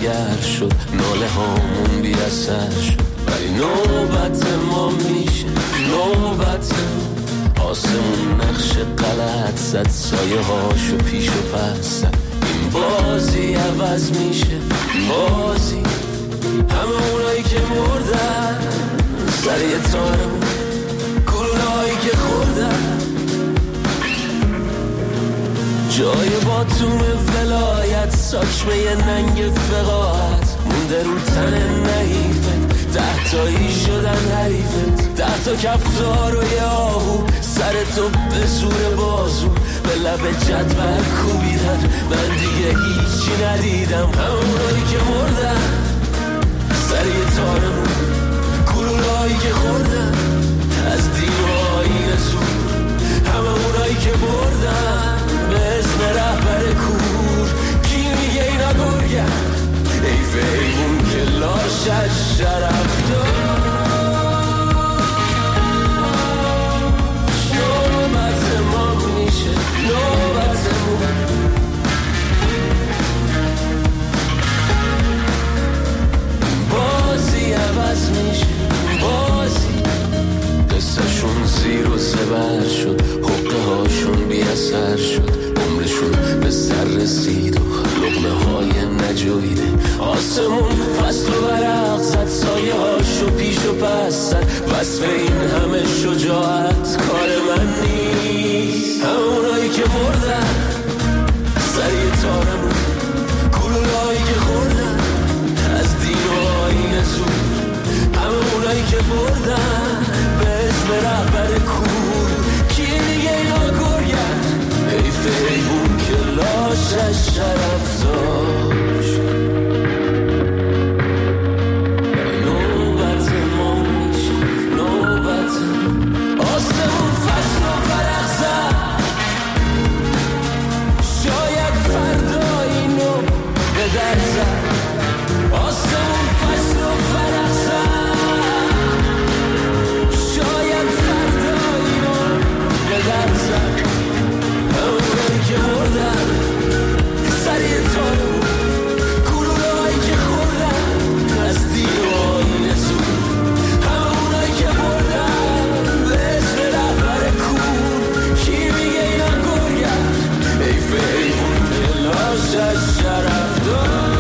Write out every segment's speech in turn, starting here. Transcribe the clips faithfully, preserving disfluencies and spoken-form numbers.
دگر شد، ناله هامون بی اثر شد، ولی نوبت ما میشه، نوبت آسمون نقش غلط زد، سایه هاشو پیش و پس زد، این بازی عوض میشه، بازی همه اونایی که مردن سر یه تارمون، گلوله‌هایی که خوردن جای باتوم ولایت، ساچمه ننگ فقاعت مونده رو تن نحیفت، ده تایی شدن حریفت، ده تا کفتار و یه آهو سر تو به زور بازو به لب جدول کوبیدن، من دیگه هیچی ندیدم، همونایی که مردن سر یه تارمون، گلوله‌هایی که خوردن از دین و آیین زور، همه اونایی که بردن به اسم رهبر کور، کی میگه اینا گرگن، حیف ایمون که لاشش شرف دار، نوبت ما میشه، نوبتمون بازی عوض میشه، بازی قصهشون زیر و زبر شد، حقه هاشون بی اثر شد، عمرشون به سر رسید و لقمه های نجویده، آسمون فصل و برق زد، سایه هاشو پیش و پس زد، وصف این همه شجاعت کار من نیست، همونایی که مردن سر یه تارمون، گلوله‌هایی که خوردن از دین و آیین زور، همونایی که بردن به اسم رهبر کور، کی دیگه اینا گرگن، حیف ایمون که لاشش شرف داشت، نوبت ما میشه، نوبت آسمون فصل و فرق زد، شاید فردا اینو به در زد، آسمون فصل و فرق زد، شاید فردا اینو به در زد، همونایی که مردن سر یه تارمون، گلوله‌هایی که خوردن از دین و آیین زور، همونایی که مردن به اسم رهبر کور، کی میگه اینا گرگن، حیف ایمون که لاشش شرف دار.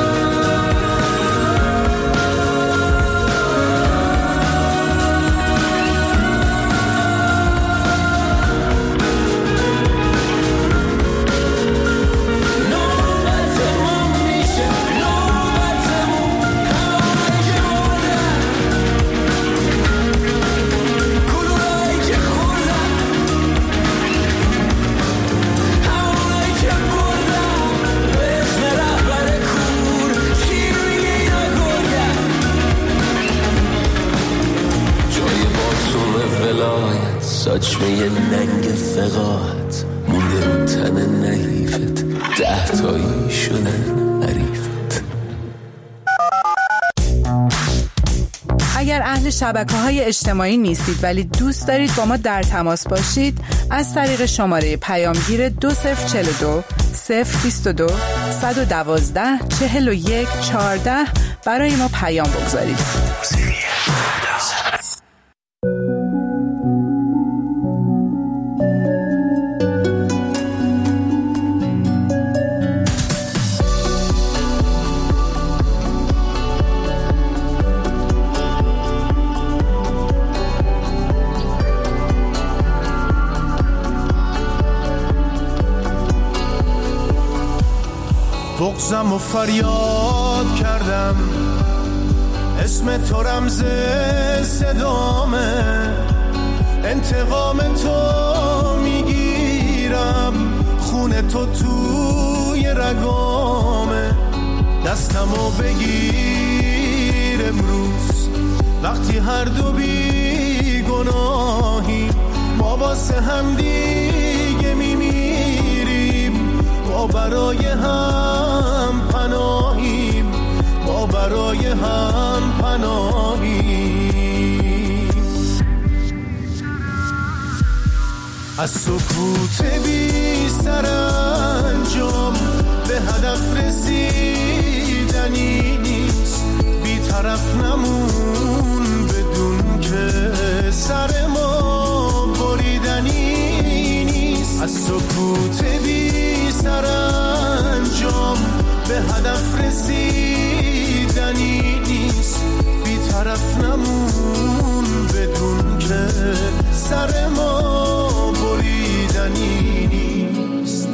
ساچمه ننگ فقاعت مونده رو تن نحیفت، ده تایی شدن حریفت. اگر اهل شبکه‌های اجتماعی نیستید ولی دوست دارید با ما در تماس باشید، از طریق شماره پیامگیر دو صفر چهل و دو صفر بیست و دو صد و دوازده چهل و یک چهارده برای ما پیام بگذارید. بغضم و فریاد کردم، اسم تو رمز صدامه، انتقام تو میگیرم، خون تو توی رگامه، دستمو بگیر امروز وقتی هر دو بی گناهیم، ما واسه هم دیگه میمیریم، ما برای هم پناهیم، ما برای هم پناهیم. از سکوت بی سرانجام به هدف رسیدنیم، بریدنی نیست، بی‌طرف نمون بدون که سر ما بریدنی نیست. از سکوت بی سرانجام به هدف رسیدنی نیست، بی‌طرف نمون بدون که سر ما بریدنی نیست.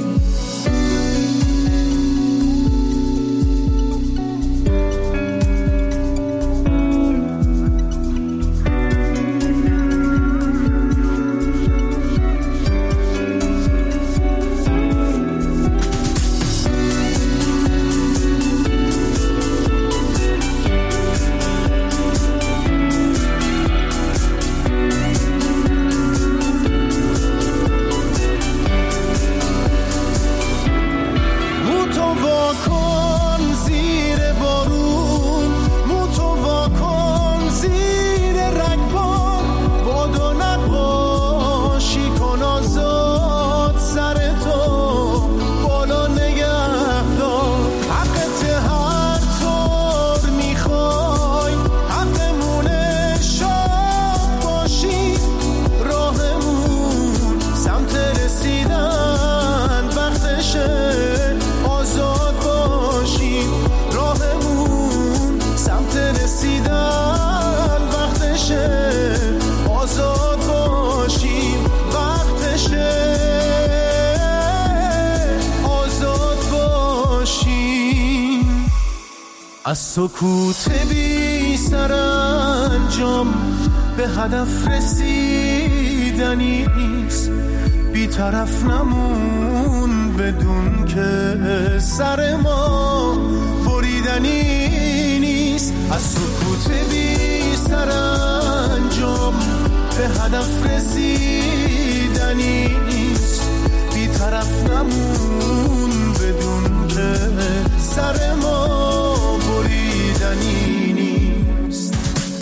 از سکوت بی سرانجام به هدف رسیدنی نیست، بی‌طرف نمون بدون که سر ما بریدنی نیست. از سکوت بی سرانجام به هدف رسیدنی نیست، بی‌طرف نمون بدون که سر ما بریدنی نیست.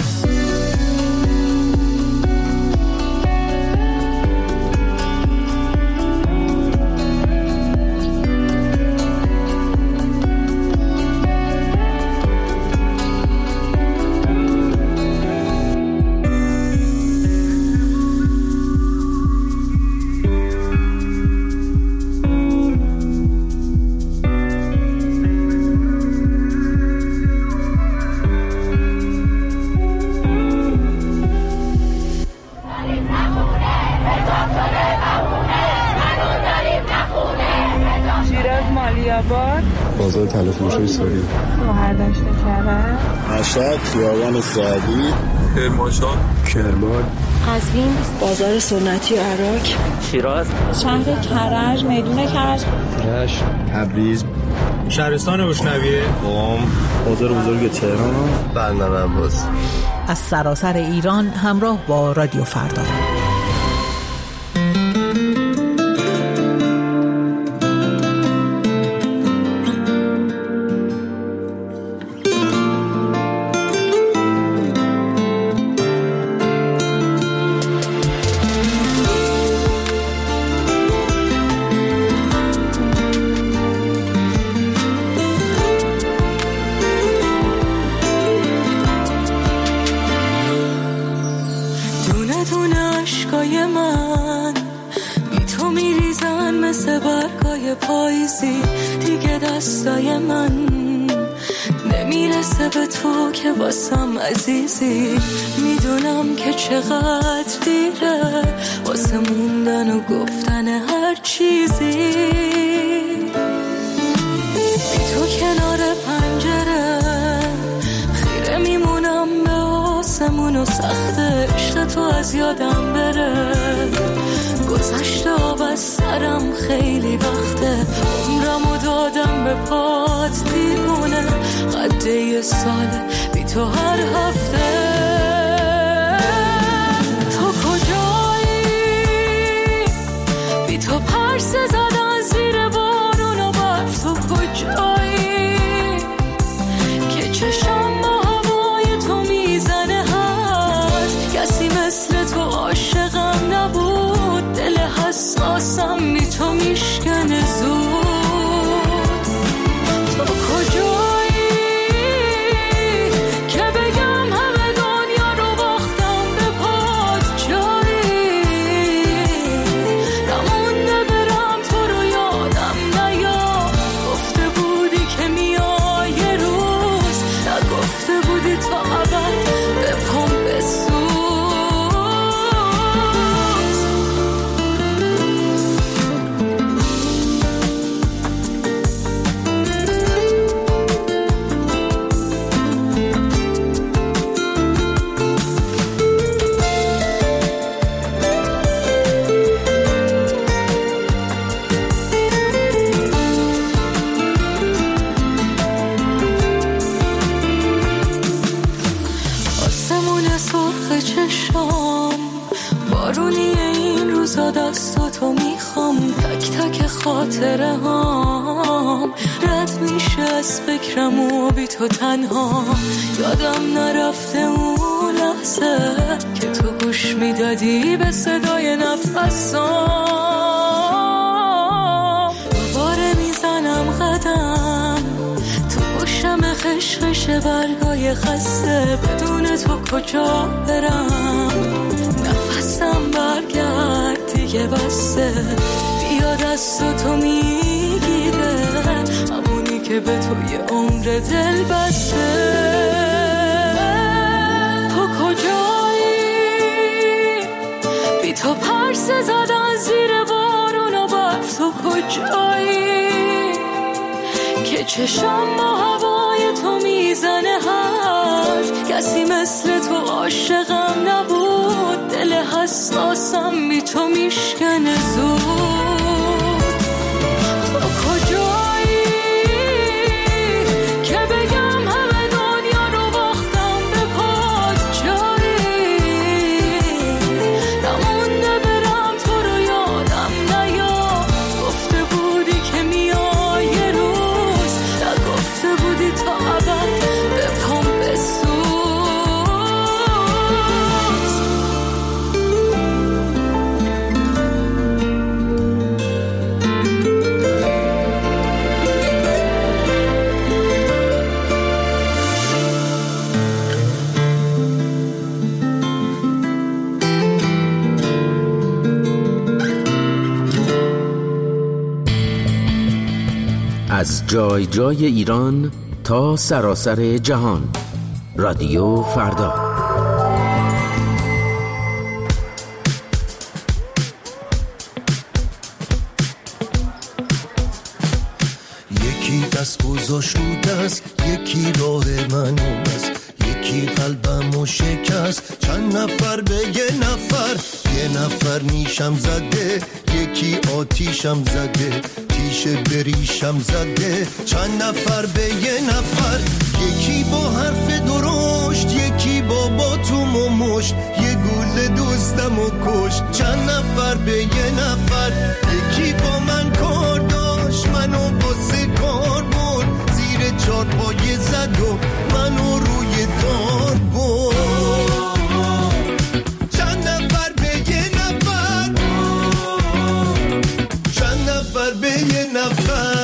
بازار طلا فروشی سوری، مهردشت کرد، مشهد، خیابان سعدی، کرمانشاه، کرمان، قزوین، بازار سنتی عراق، شیراز، شهر کرج، میدون کرج، رشت، تبریز، شهرستان بشنویه، قم، بازار بزرگ تهران، بندر عباس. از سراسر ایران همراه با رادیو فردا. پاییزی دیگه دستای من نمیرسه به تو که واسم عزیزی. میدونم که چقدر دیره واسه موندن و گفتن هر چیزی. بی تو کنار پنجره خیره میمونم به آسمون و سخت عشق تو از یادم بره. گذشته آب از سرم خیلی وقته، عمرمو دادم به پات دیوونه. قده یه ساله بی تو هر هفته. تو کجایی؟ بی تو پرسه زدن زیر بارون و برف. تو کجایی که چشم با هوای تو میزنه هست؟ کسی مثل تو عاشقم نبود. دل حساسم بی تو میشکنه زود. تو کجایی؟ بارونی این روزا دستاتو میخوام، تک تک خاطره هام رد میشه از فکرم و بی تو تنها. یادم نرفته اون لحظه که تو گوش میدادی به صدای نفسام. دوباره میزنم قدم تو گوشم، خشخش برگای خسته، بدون تو کجا برم؟ نفسم برگرد دیگه بسته، بیا دست تو میگیره، همونی که به تو یه عمر دل بسته. تو کجایی؟ بی تو پرسه زدن زیر بارون و برف. تو کجایی که چشم با هوای تو میزنه حرف؟ کسی مثل تو عاشقم نبود، دل حساسم بی تو میشکنه زود. تو کجایی که بگم همه دنیا رو باختم به پات؟ جایی نمونده برم تو رو یادم نیاد. گفته بودی که میای یه روز، نگفته بودی تا ابد به پام بسوز. از جای جای ایران تا سراسر جهان، رادیو فردا. یکی دست گذاشت رو دست، یکی راه من است، یکی قلبمو شکست. چند نفر به یه نفر، یه نفر نیشم زده، یکی آتیشم زده، تیشه بریشم زده. چند نفر به یه نفر، یکی با حرف درشت، یکی با باتوم و مشت، یه گل دوستم و کشت. چند نفر به یه نفر، یکی با من کار داشت، منو باسه کار برد، زیر چار پایه زد و منو روی دار برد. چند نفر به یه نفر، چند نفر به یه نفر.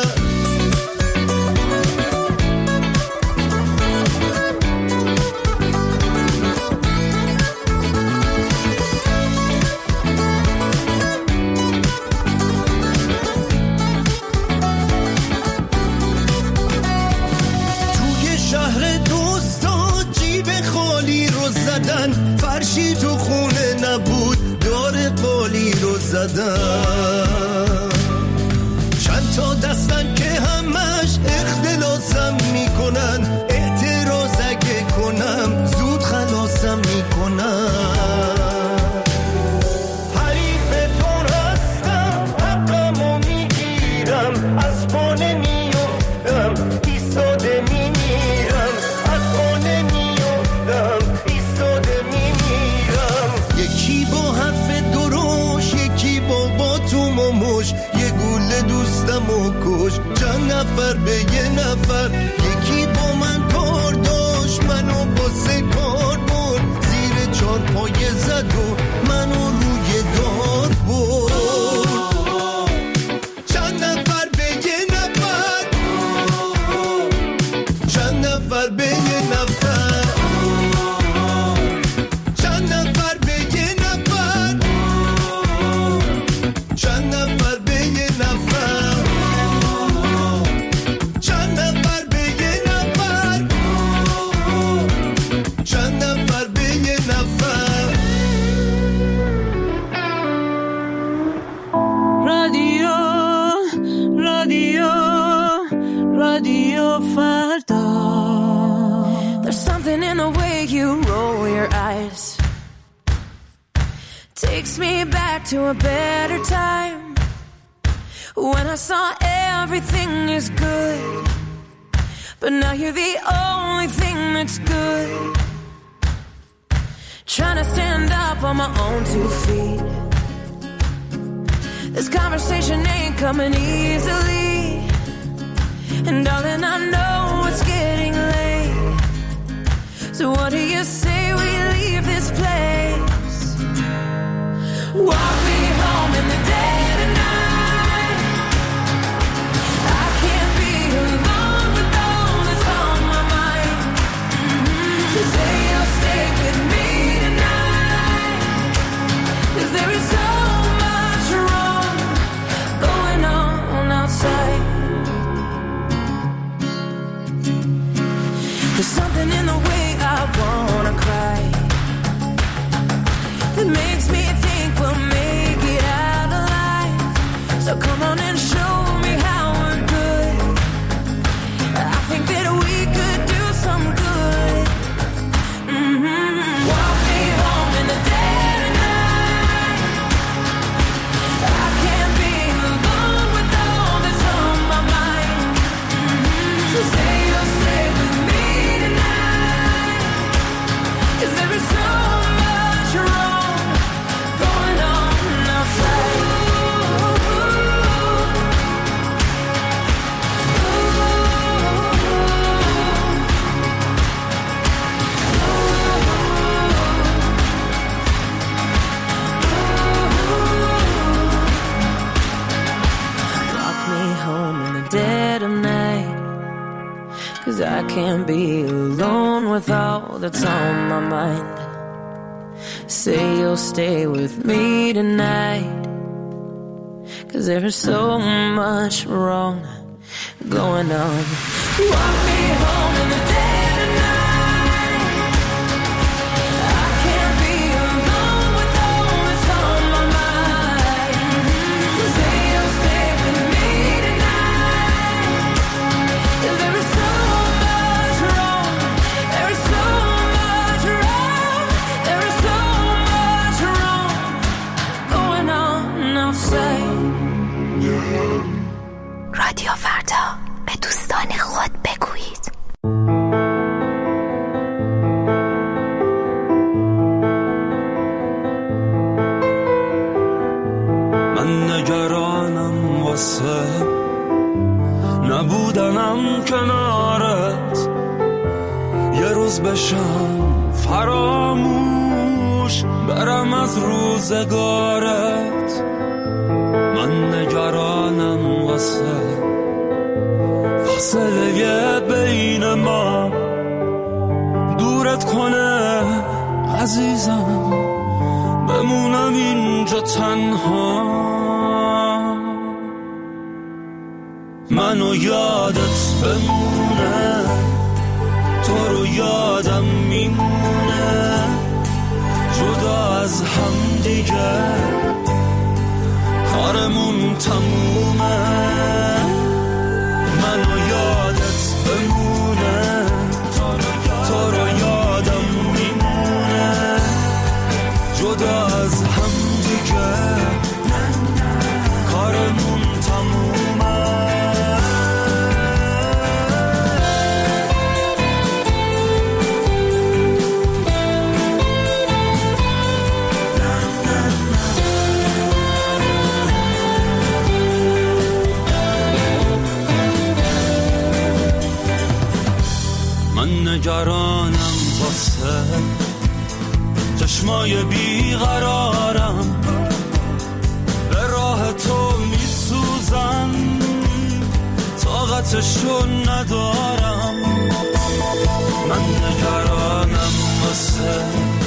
فرشی تو خونه نبود، دار قالی رو زدن. چند تا دستن که همش اختلاسم میکنن، اعتراض اگه کنم زود خلاصم میکنن. حریفتون هستم، حقمو میگیرم، از پانه میفتم، ایستاده میمیرم، از پانه میفتم، ایستاده میمیرم. یکی با حرف دروش، یکی با باتوم و مش، یه گوله دوستم و کش. چند نفر به یه نفر، یکی با من کار داشت، منو باسه کار برد، زیر چار پایه زد و منو روی دار برد. چند نفر به یه نفر، چند نفر به یه نفر، چند نفر به یه نفر، چند نفر به یه نفر، چند نفر به یه نفر، چند نفر به یه نفر. رادیو رادیو رادیو فردا. There's something in the way you roll your eyes, takes me back to a better time, when I saw everything is good, but now you're the only thing that's good. trying to stand up on my own two feet. This conversation ain't coming easily, and darling, I know it's getting late. So what do you say we leave this place? Walk me home in the dead of night. I can't be alone with all that's on my mind. Mm-hmm. So say you'll stay with me tonight, 'cause there is so much wrong going on outside. There's something in the way I wanna cry that makes me think we'll make it out alive. So come on and show me how we're good. I think that we could do some good. Mm-hmm. Walk me home in the dead of night. I can't be alone with all that's on my mind. Mm-hmm. So say you'll stay with me tonight, 'cause there is so much wrong going on outside. Walk me home in the dead of night, 'cause I can't be alone with all that's on my mind. Say you'll stay with me tonight, 'cause there's so much wrong going on. Walk me home in the dead of night. I can't be alone with all that's on my mind. Say you'll stay with me tonight, 'cause there is so much wrong. There is so much wrong. There is so much wrong going on outside. رادیو فردا، به دوستان خود بگویید. من نگرانم واسه نبودنم کنارت، یه روز بشم فراموش برم از روزگارت. من نگرانم واسه فاصله بین ما دورت کنه عزیزم، بمونم اینجا تنها. منو یادت بمونه، تو رو یادم میمونه، جدا از هم دیگه کارمون تمومه. منو یادت بمونه، تو رو یادم میمونه، جدا از هم دیگه کارمون تمومه. من نگرانم واسه چشمای بیقرارم، به راه تو میسوزم، طاقتشو ندارم. من نگرانم واسه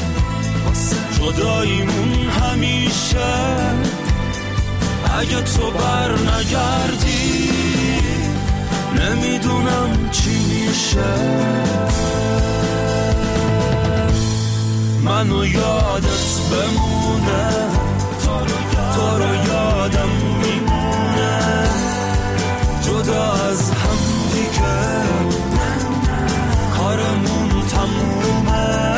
جداییمون همیشه، اگه تو بر نگردی نمیدونم چی میشه. منو یادت بمونه، تو رو یادم میمونه، جدا از هم دیگه کارمون تمومه.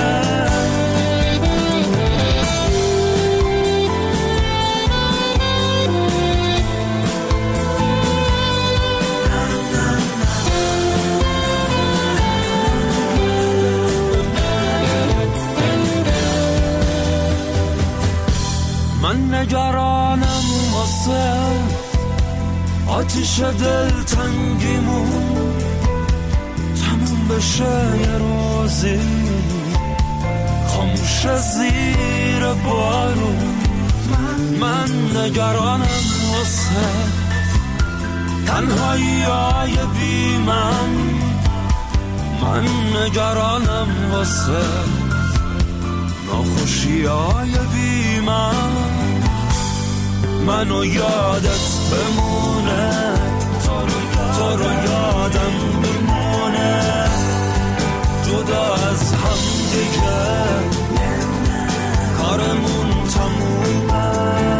نگرانم واسه آتیش دلتنگیمون تموم بشه یه روزی خاموش زیر بارون. من نگرانم واسه تنهایی های بی من، من نگرانم واسه ناخوشی های بی من. منو یادت بمونه، تو رو یادم بمونه، جدا از هم دیگه کارمون تمومه.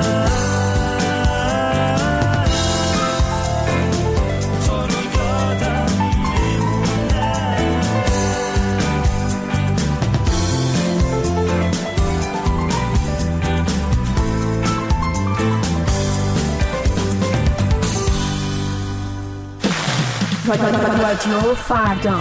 رادیو فردا.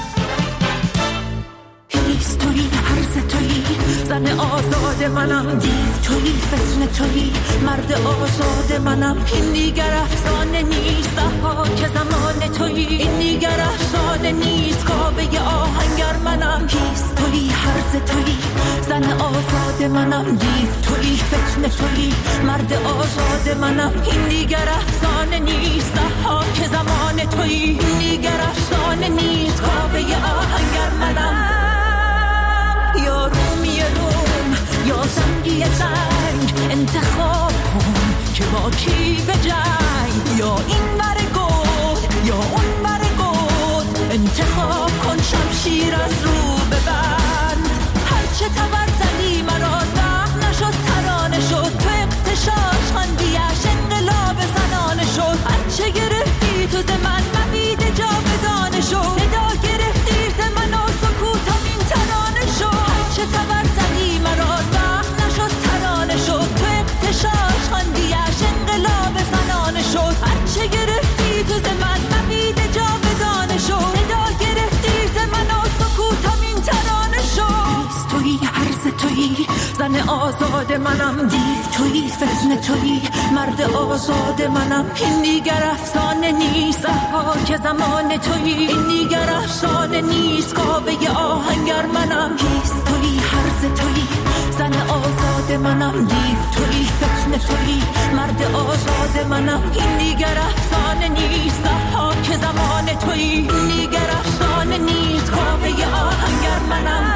هیستوری هرز تویی، زن آزاد منم، دیو تویی، فتنه تویی، مرد آزاد منم. این دیگر افسانه نیست، ها که زمان تویی. این دیگر افسانه نیست، کابه آهنگر منم. هیستوری هرز تویی، زن آزاد منم، دیو تویی، فتنه تویی، مرد آزاد منم. این دیگر افسانه نیست، ها که زمان تویی. این دیگر افسانه نیست، کابه آهنگر منم. یا رومی روم یا زنگی زنگ، انتخاب کن که با کی به جنگ. یا این ور گود یا اون ور گود، انتخاب کن شمشیر از رو ببند. هرچه تبر زدی مرا زخم نشد، ترانه شد. تو اقتشاش خاندیش انقلاب زنانه شد. هرچه گرفتی تو ز من مبید جاودانه شد. صدا گرفتی ز من و سکوتم این ترانه شد. هرچه تبر زدی مرا زخم نشد، ترانه شد. تو اقتشاش خاندیش انقلاب زنانه شد. هرچه گرفتی تو ز من مبید جاودانه شد. صدا گرفتی ز من و سکوتم این ترانه شد. تویی هرز تویی، زن آزاد منم، دیو تویی، فتنه تویی، مرد آزاد منم. این دیگر افسانه نیست، ها که زمان تویی. این دیگر افسانه نیست، کابه آهنگر منم. هیستوری هرز تویی، زن آزاد منم، دیو تویی، فتنه تویی، مرد آزاد منم. این دیگر افسانه نیست، ها که زمان تویی. این دیگر افسانه نیست، کابه آهنگر منم.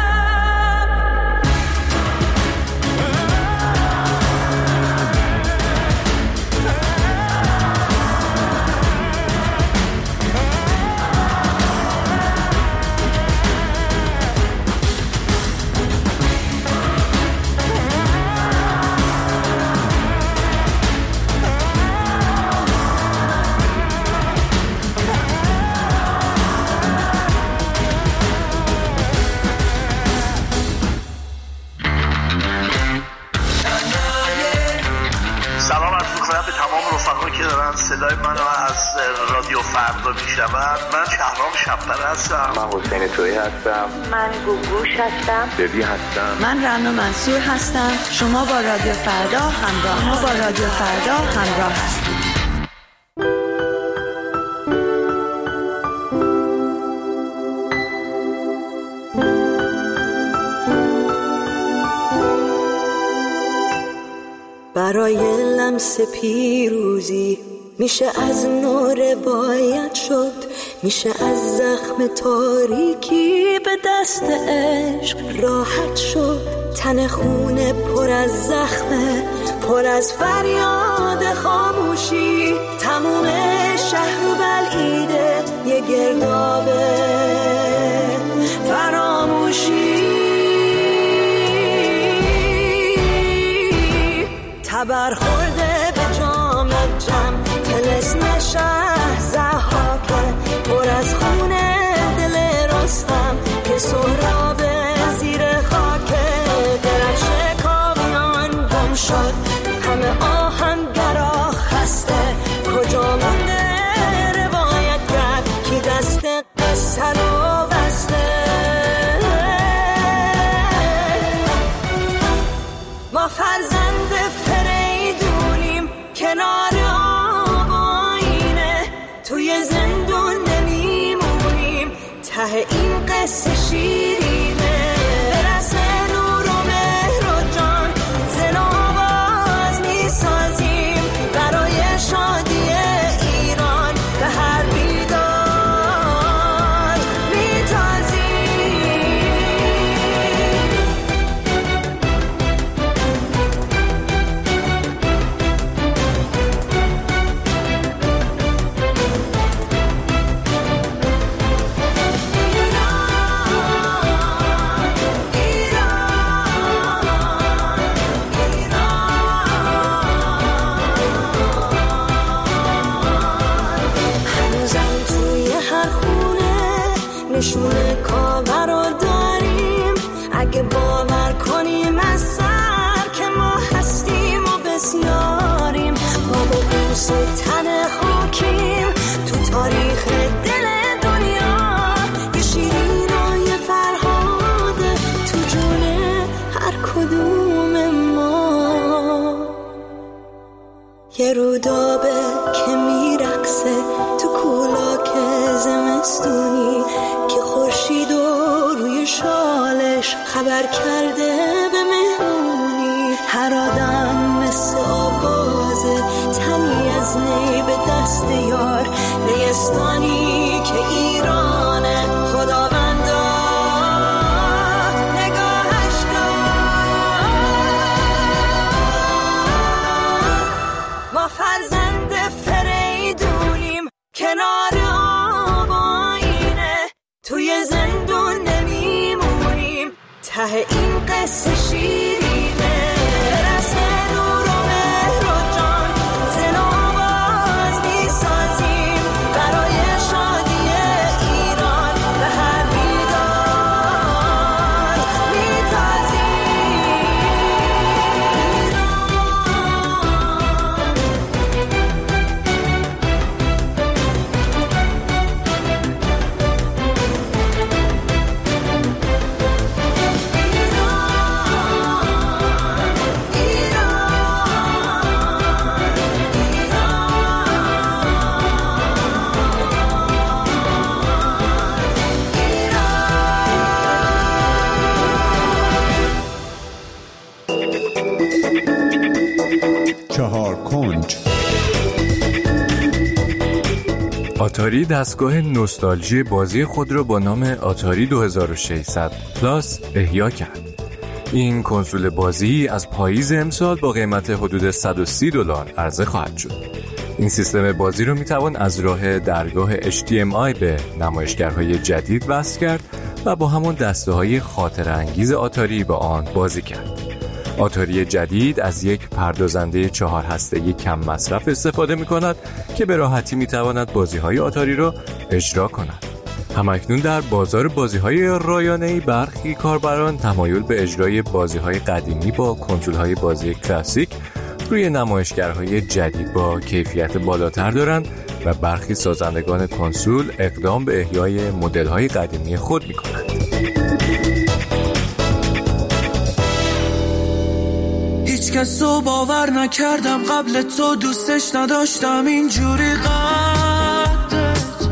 صدای منو از رادیو فردا میشنوند. من شهرام شب‌پره هستم. من حسین تویی هستم. من گوگوش هستم. ببی هستم. من رنا منصور هستم. شما با رادیو فردا همراه ما با رادیو فردا همراه هستید. برای لمس پیروزی میشه از نو روایت شد، میشه از زخم تاریکی به دست عشق راحت شد. تن خونه پر از زخمه، پر از فریاد خاموشی. تموم شهر و بلعیده یه گردابه فراموشی. تبر خورده به جام جم، تلسم شهر زحاکه، پر از خونه دل رستم که سهراب زیر خاکه. درفش کامیان گم شد، همه آهنگرا خسته. کجا مونده روایت کرد کی دست قصه رو بسته؟ ما فرزند کنار آب آینه توی زندون نمیمونیم ته این قصه شیرینه برسه نور و مهر و جان زن آواز میسازیم برای شادی ایران به هر بیدار میتازیم نشونه کاور رو داریم اگه باور کنیم از سر که ما هستیم و بسیاریم با بوس تن خاکیم تو تاریخ دل دنیا یه شیرین و یه فرهاده تو جون هر کدوم ما یه رودابه که میرقصه تو کولاک زمستونی که خورشید و روی شالش خبر کرده به مهمونی هر آدم مثل آغازه تنی از نی به دست یار نیستانی که ایرانه خداوندا نگاهش کن ما فرزند فریدونیم کنار آب آینه توی زندون نمیمونیم ته این قصه شیرینه برسه نور و مهر و جان زن آواز میسازیم برای شادی ایران به هر بیدار چهار کنج. آتاری دستگاه نوستالژی بازی خود را با نام آتاری دو هزار و ششصد پلاس احیا کرد. این کنسول بازی از پاییز امسال با قیمت حدود صد و سی دلار عرضه خواهد شد. این سیستم بازی رو میتوان از راه درگاه اچ دی ام آی به نمایشگرهای جدید وصل کرد و با همون دسته‌های خاطره‌انگیز آتاری با آن بازی کرد. آتاری جدید از یک پردازنده چهار هسته‌ای کم مصرف استفاده می‌کند که به راحتی می‌تواند بازی‌های آتاری را اجرا کند. همکنون در بازار بازی‌های رایانه‌ای برخی کاربران تمایل به اجرای بازی‌های قدیمی با کنسول‌های بازی کلاسیک روی نمایشگرهای جدید با کیفیت بالاتر دارند و برخی سازندگان کنسول اقدام به احیای مدل‌های قدیمی خود می‌کنند. هیچ کسو باور نکردم قبل تو، دوستش نداشتم اینجوری قد تو،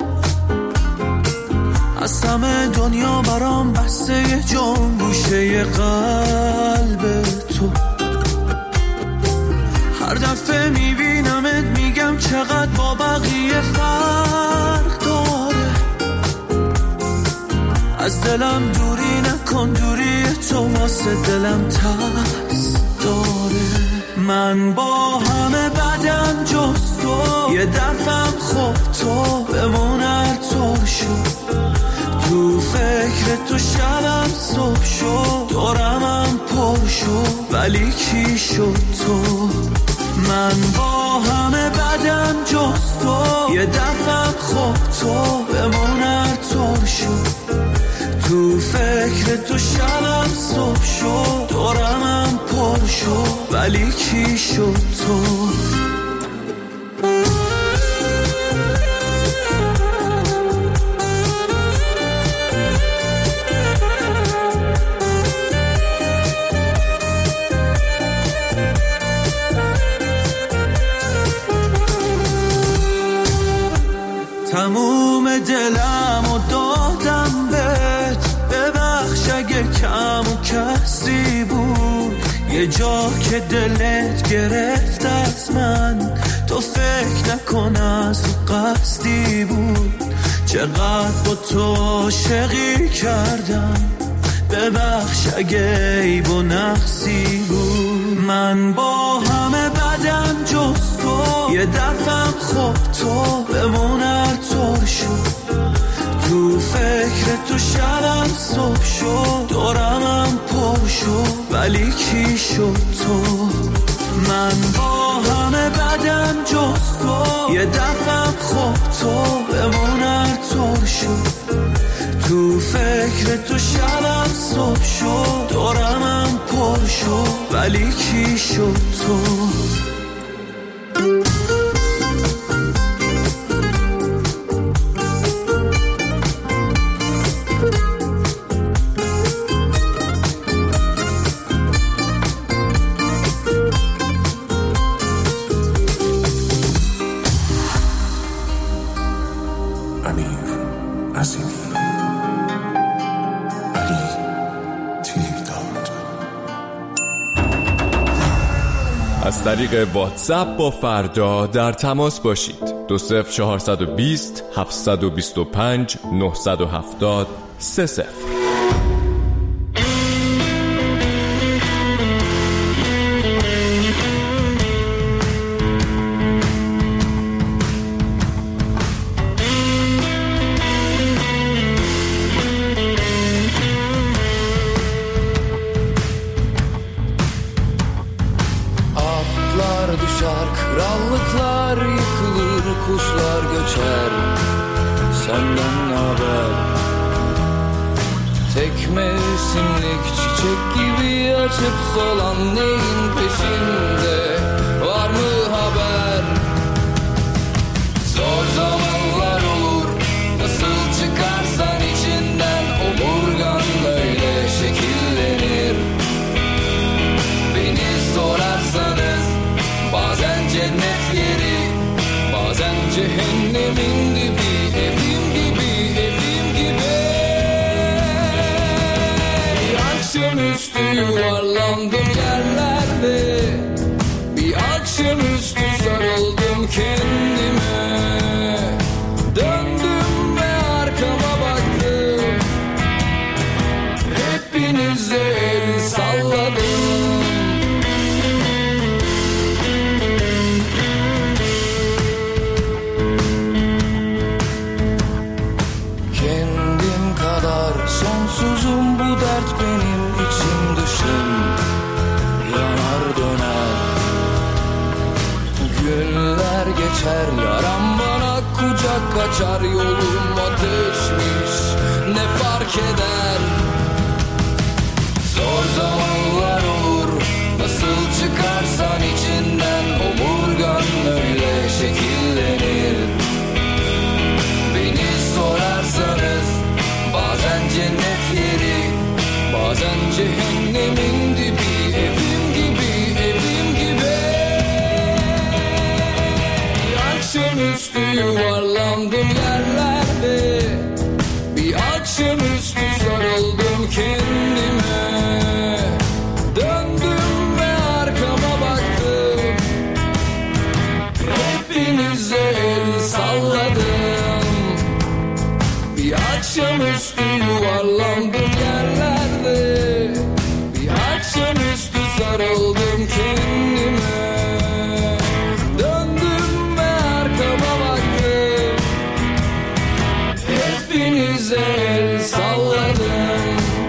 از همه دنیا برام بسته یه جون گوشه قلب تو. هر دفعه میبینمت میگم چقدر با بقیه فرق داره، از دلم دوری نکن، دوری تو واسه دلم ترس داره. من با همه بدم جز تو، یه دفعم خوب تو بمون هر طور شد، تو فکر تو شبم صبح شد، دورمم پر شد ولی کی شد تو. من با همه بدم جز تو، یه دفعم خوب تو بمون هر طور شد، تو فکر تو شبم صبح شد، دورمم پر شد ولی کی شد تو. دلم و دادم بهت، ببخش اگه کم و کسی بود، یه جا که دلت گرفت از من، تو فکر نکن از قصدی بود، چقدر با تو عاشقی کردم، ببخش اگه عیب و نقصی بود. من با همه بدم جز تو، یه دفعم خوب تو بمون هر طور شد، تو فکر تو شبم صبح شد، دورمم پر شد ولی کی شد تو. من با همه بدم جز تو، یه دفعم خوب تو بمون هر طور شد، تو فکر تو شبم صبح شد، دورمم پر شد ولی کی شد تو. از طریق واتساپ با فردا در تماس باشید. دو صفر چهارصد و بیست هفتصد و بیست و پنج نهصد و هفتاد سه صفر. Düşer, krallıklar yıkılır, kuşlar göçer, senden ne haber? Tek mevsimlik çiçek gibi açıp solan neyin peşinde, var mı haber? Zor zamanlar olur, nasıl çıkarsan içinden, omurgan öyle şekillenir. Beni sorarsanız bazen cennet yeri, bazen cehennemin dibi, evim gibi, evim gibi. Bir akşamüstü yuvarlandım yerlerde, bir akşamüstü sarıldım kendime, döndüm ve arkama baktım, hepinize el salladım. Sonsuzum bu dert benim içim dışım, yanar döner. Günler geçer, yaram bana kucak açar, yolum ateşmiş, ne fark eder? Zor zamanlar olur, nasıl çıkarsan içinden, omurgan öyle şekillenir. Beni sorarsanız bazen cennet yeri, bazen cehennemin dibi, evim gibi, evim gibi. Bir akşamüstü yuvarlandım yerlerde, bir akşamüstü sarıldım kendime, döndüm ve arkama baktım, hepinize el salladım. Bir akşamüstü yuvarlandım yerlerde, bir akşamüstü sarıldım kendime, döndüm ve arkama baktım, hepinize el salladım.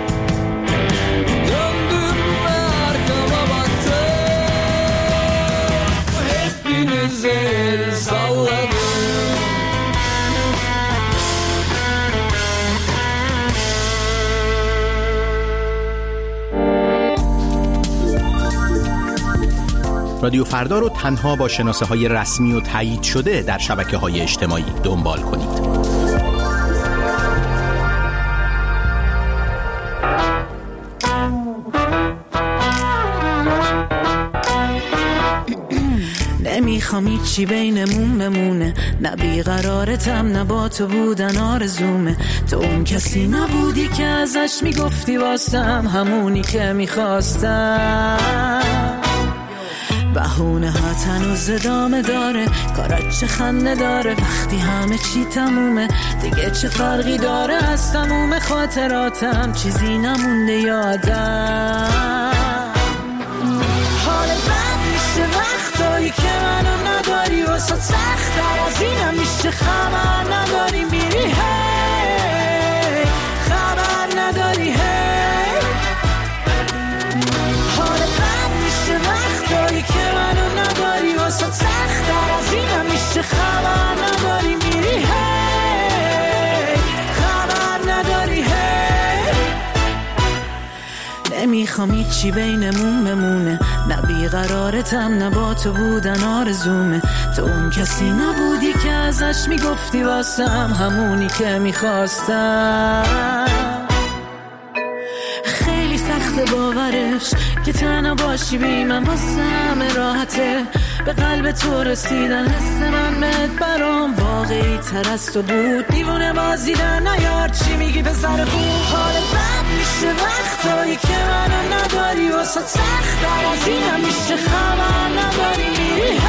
Döndüm ve arkama baktım, hepinize el salladım. رادیو فردا رو تنها با شناسه های رسمی و تایید شده در شبکه های اجتماعی دنبال کنید. نمیخوام هیچی بینمون بمونه، نه بیقرارتم نه با تو بودن آرزومه. تو اون کسی نبودی که ازش میگفتی واسم همونی که میخواستم. بهونه ها تنوز ادامه داره، کارت چه خنده داره وقتی همه چی تمومه. دیگه چه فرقی داره از تموم خاطراتم، چیزی نمونده یادم. حال بد میشه وقتایی که منو نداری، واسه سخت‌تر از اینم میشه خبر نداری میری هی، خبر نداری هی. حال بد میشه وقتایی که منو نداری، واسه سخت‌تر از اینم میشه خبر نداری میری هی، خبر نداری هی. نمیخوام هیچی بینمون بمونه، نه بیقرارتم نه با تو بودن آرزومه. تو اون کسی نبودی که ازش میگفتی واسم همونی که میخواستم. خیلی سخت باورش که تنها باشی بی من واسم راحته، به قلب تو رسیدن حس من بهت برام واقعی تر از تو بود. دیوونه بازیدن نیار چی میگی به سر بود. حال بد میشه وقتایی که منو نداری، واسه سخت‌تر از اینم میشه خبر نداری میری هی،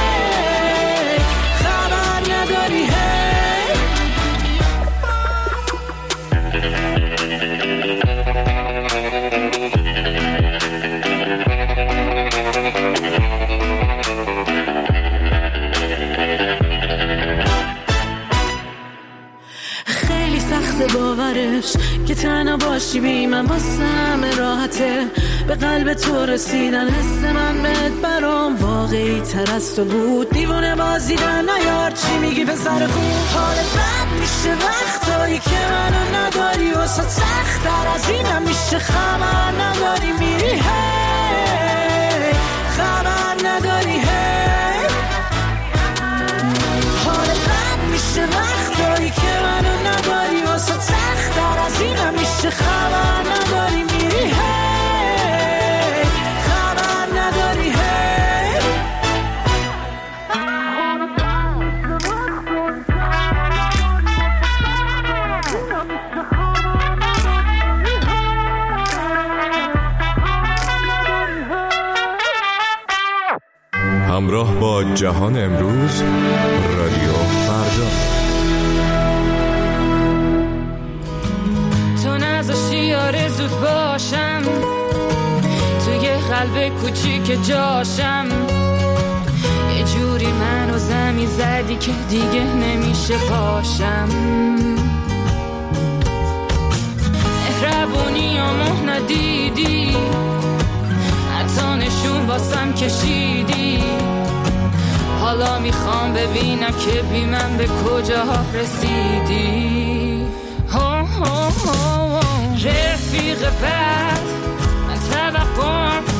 خبر نداری هی. خیلی سخت باورش که تنها باشی بی من واسم راحته، به قلب تو رسیدن حس من بهت برام واقعی تر از تو بود. دیوونه بازیدن نیار چی میگی به سر خوب. حال بد میشه وقتایی که منو نداری، واسه سخت‌تر از اینم میشه خبر نداری میری هی، خبر نداری هی. حال بد میشه وقتایی که منو نداری، واسه سخت‌تر از اینم میشه خبر نداری میری هی، خبر نداری هی. همراه با جهان امروز، رادیو فردا. تو نذاشتی آرزوت باشم، توی قلب کوچیک جاشم. یه جوری منو زمین زدی که دیگه نمیشه پاشم. مهربونی آمو ندیدی، حتی نشون واسم کشیدی. حالا میخوام ببینم که بی من به کجاها رسیدی. رفیق بد من توقعم